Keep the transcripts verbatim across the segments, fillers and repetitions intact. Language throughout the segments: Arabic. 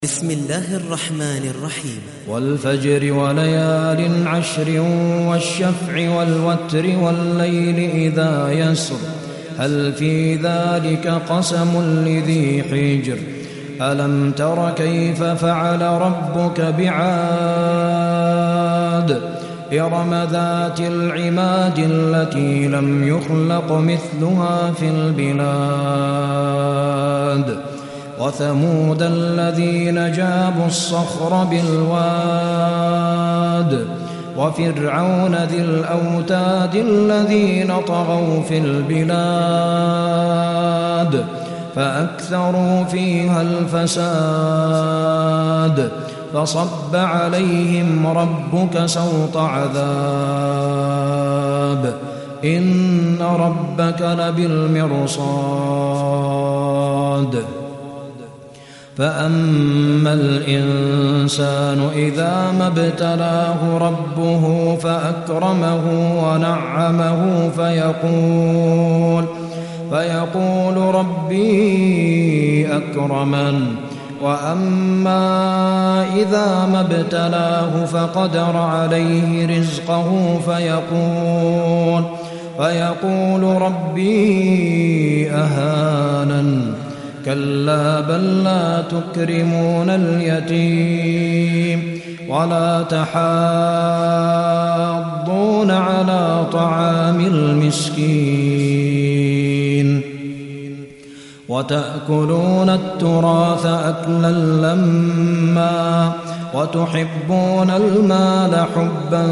بسم الله الرحمن الرحيم. والفجر وليال عشر والشفع والوتر والليل إذا يسر هل في ذلك قسم لذي حجر ألم تر كيف فعل ربك بعاد إرم ذات العماد التي لم يخلق مثلها في البلاد وثمود الذين جابوا الصخر بالواد وفرعون ذي الأوتاد الذين طغوا في البلاد فأكثروا فيها الفساد فصب عليهم ربك سوط عذاب إن ربك لبالمرصاد فأما الإنسان إذا ما ابتلاه ربه فأكرمه ونعمه فيقول فيقول ربي أكرمن وأما إذا ما ابتلاه فقدر عليه رزقه فيقول فيقول ربي أهانن كلا بل لا تكرمون اليتيم ولا تحاضون على طعام المسكين وتأكلون التراث أكلا لما وتحبون المال حبا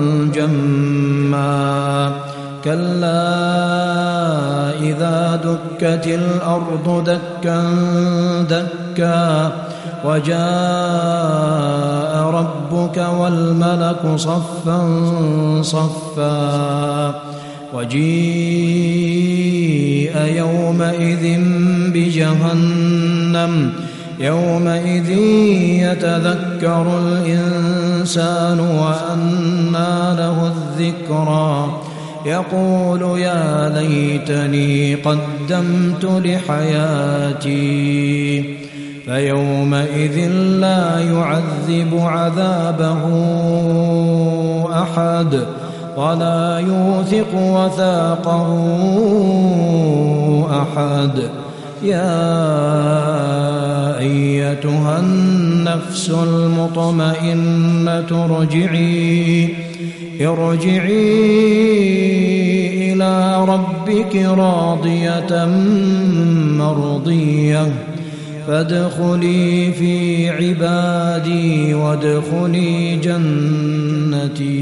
جما كلا إذا دكت الأرض دكا دكا وجاء ربك والملك صفا صفا وجيء يومئذ بجهنم يومئذ يتذكر الإنسان وأنى له الذكرى يقول يا ليتني قدمت لحياتي فيومئذ لا يعذب عذابه أحد ولا يوثق وثاقه أحد يا أيتها النفس المطمئنة ارجعي ارجعي إلى ربك راضية مرضية فادخلي في عبادي وادخلي جنتي.